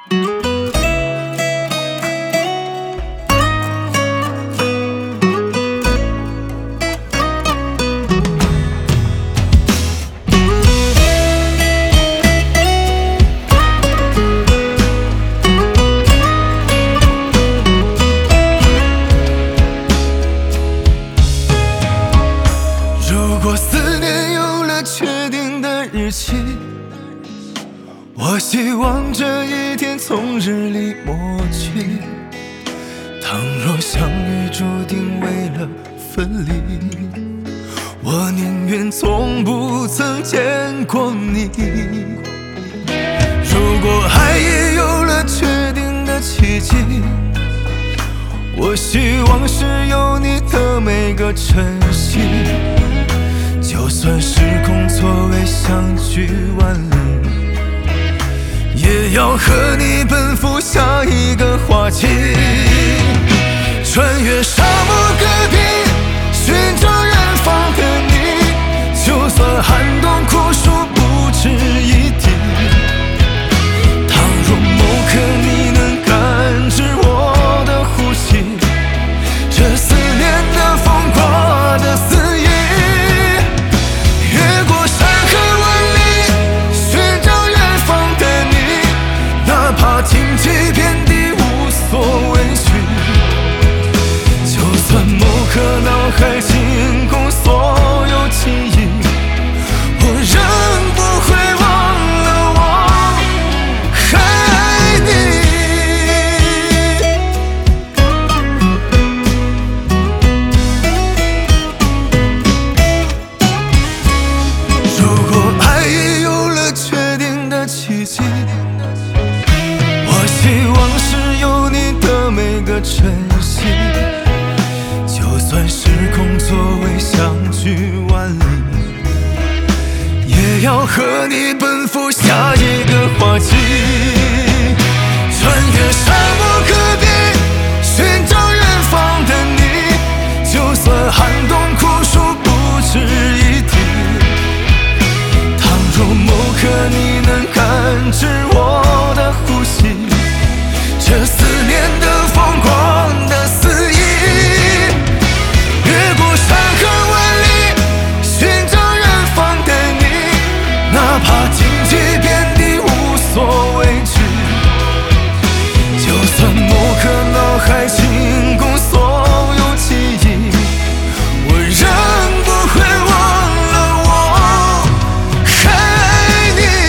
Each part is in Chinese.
如果思念有了确定的日期，我希望这一天从日里抹去。倘若相遇注定为了分离，我宁愿从不曾见过你。如果爱也有了确定的契机，我希望是有你的每个晨曦。就算时空错位相距万里，也要和你奔赴下一个花季。穿越沙漠戈壁，寻找远方的你，就算寒冬酷暑不值一提。倘若某刻你能感知我的呼吸，这思念的风刮的肆意。越过山河万里，寻找远方的你，哪怕荆棘遍地无所畏惧。就算某刻脑海清空所有记忆，我仍不会忘了我还爱你。如果爱也有了确定的契机，我希望是有你的每个晨曦。就算时空错位相距万里，也要和你奔赴下一个花季。穿越沙漠戈壁，寻找远方的你，就算寒冬酷暑不值一提。倘若某刻你能感知我的呼吸，这思念的疯狂的肆意。越过山河万里，寻找远方的你，哪怕荆棘遍地无所畏惧。就算某刻脑海清空所有记忆，我仍不会忘了我还爱你。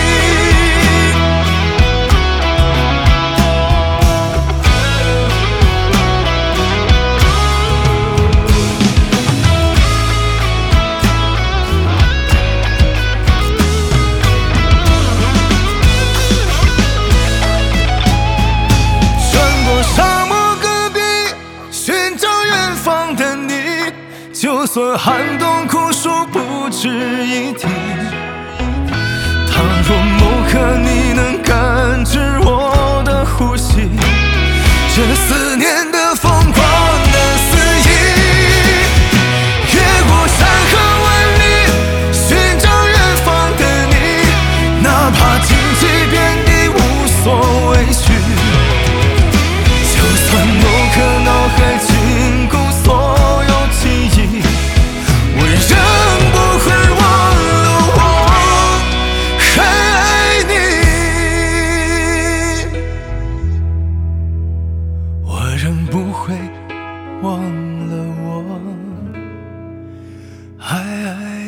穿过沙漠戈壁，寻找远方的你，就算寒冬酷暑不值一提。倘若某刻你能感知我的呼吸，这思念的疯狂的肆意。越过山河万里，寻找远方的你，哪怕荆棘遍地无所畏惧。就算某刻脑海清空所有记忆，我仍不会忘了我还爱你。我仍不会忘了我还爱